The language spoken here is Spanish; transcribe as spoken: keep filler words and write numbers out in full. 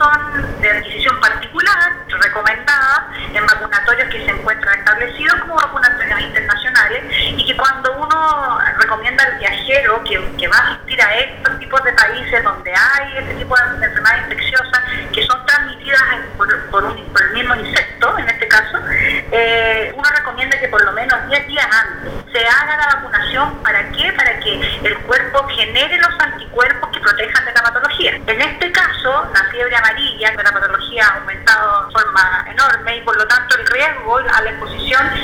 son de adquisición particular, recomendadas en vacunatorios que se encuentran establecidos como vacunatorios internacionales, y que cuando uno recomienda al viajero que, que va a asistir a estos tipos de países donde hay este tipo de enfermedades infecciosas que son transmitidas por, por, un, por el mismo insecto, en este caso, eh, uno recomienda que por lo menos diez días antes se haga la vacunación. ¿Para qué? Para que el cuerpo genere los anticuerpos que protejan de la patología. En este caso, la fiebre amarilla de la patología ha aumentado de forma enorme y por lo tanto el riesgo a la exposición